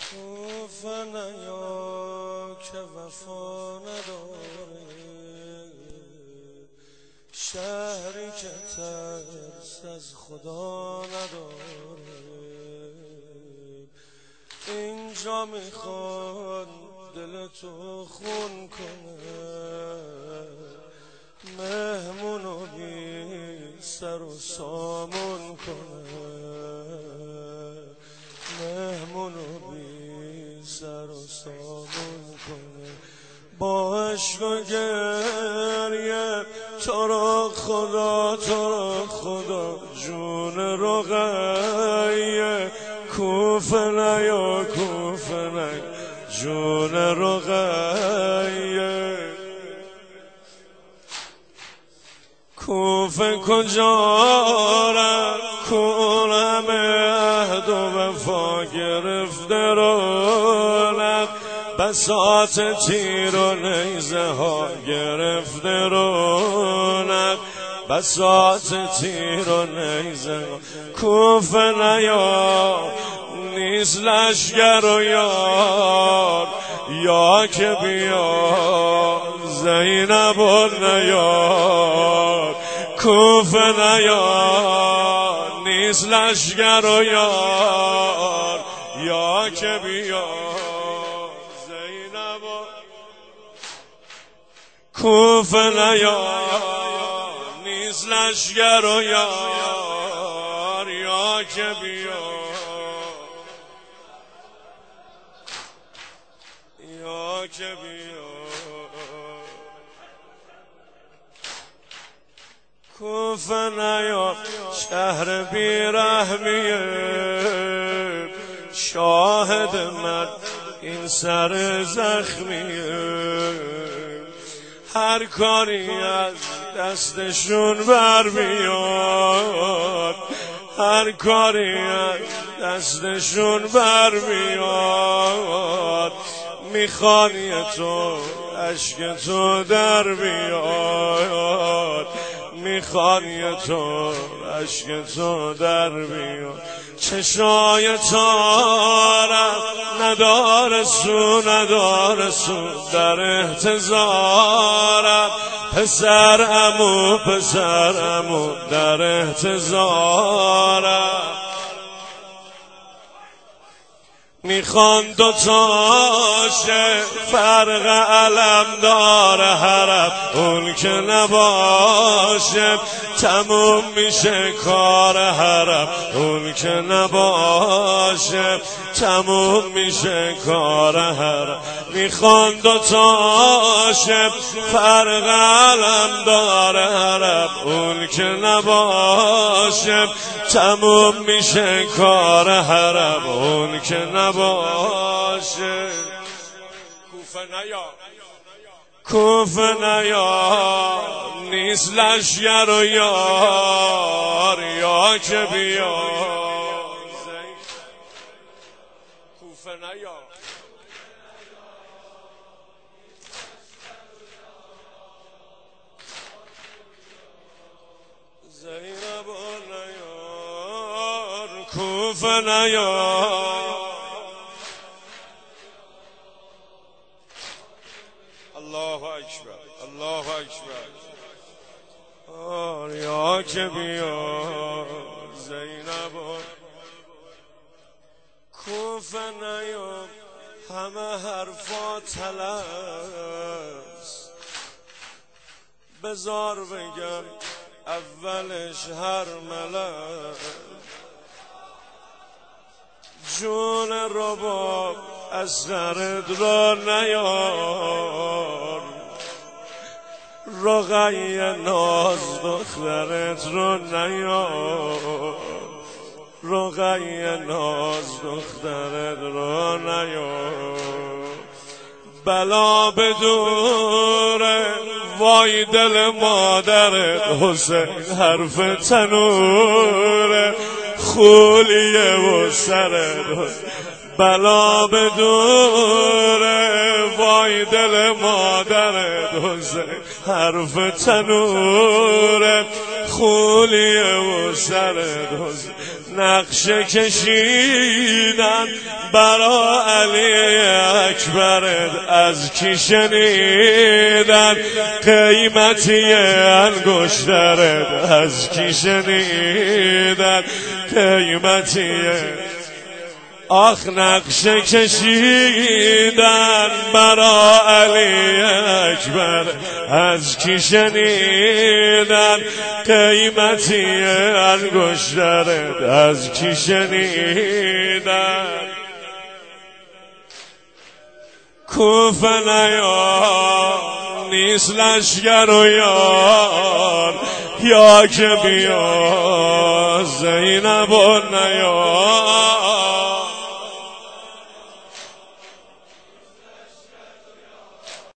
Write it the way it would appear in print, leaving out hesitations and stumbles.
کوفه نیا که وفا نداره، شهری که ترس از خدا نداره. اینجا میخواد دل تو خون کنه، مهمونو بی سر و سامون کنه، مهمونو بی سر و سامون کنه. با عشق و گریه تو را خدا، تو را خدا، جون رقیه. کوفه نیا، کوفه نیا، جون رقیه. کوفه کجا رفت کون همه عهد و وفا گرفته رونق، بساط تیر و نیزه ها گرفته رونق، بساط تیر و نیزه ها. کوفه نیا نیست لشگر و یار، یا که بیا زینب و نیار. کوفه نیا نیست لشگر و یار، یا که بیا زینب و. کوفه نیا نیست لشگر و یار، یا که بیا، یا که بیا. کوفه نیا شهر بیرحمیه، شاهد من این سر زخمیه. هر کاری از دستشون بر میاد، هر کاری از دستشون بر میاد. میخوانی تو عشق تو در بیاد، میخوانی تو عشق تو در بیاد. چشای تارم نداره سو، نداره سو، در احتضارم. پسر عمو، پسر عمو، در احتضارم. میخوان دوتاشه فرق علم داره حرم، اون که نباشه تموم میشه کار حرم، اون که نباشه تموم میشه کار حرم. میخوان دوتاشه فرق علم داره حرم، اون که نباشه تموم میشه کار حرم، اون که نباشه. کوفه نیا، کوفه نیا نیست لشگر و یار، یا که بیا. کوفه نیا زینب و نیار. کوفه نیا الله اکبر، الله اکبر. یا که بیا زینب و. کوفه نیا همه حرفا تلس، بزار بگم اولش هر ملک. جون رباب اصغرت را نیار، رقیه ناز دخترت رو نیار، رقیه ناز دخترت رو نیار. بلا بدوره وای دل مادرت، حسین حرف تنوره خولیه و سرت. بلا بدوره وای دل مادرت، حسین حرف تنوره خولیه و سرت. حسین نقشه کشیدن برا علی اکبرت، از کی شنیدن قیمتی انگشترت، از کی شنیدن قیمتی. آخ نقشه کشیدن برا علی اکبر، از کی شنیدن قیمتی انگشترت، از کی شنیدن. کوفه نیار نیست لشگر و یار، یا که بیا زینب و نیار.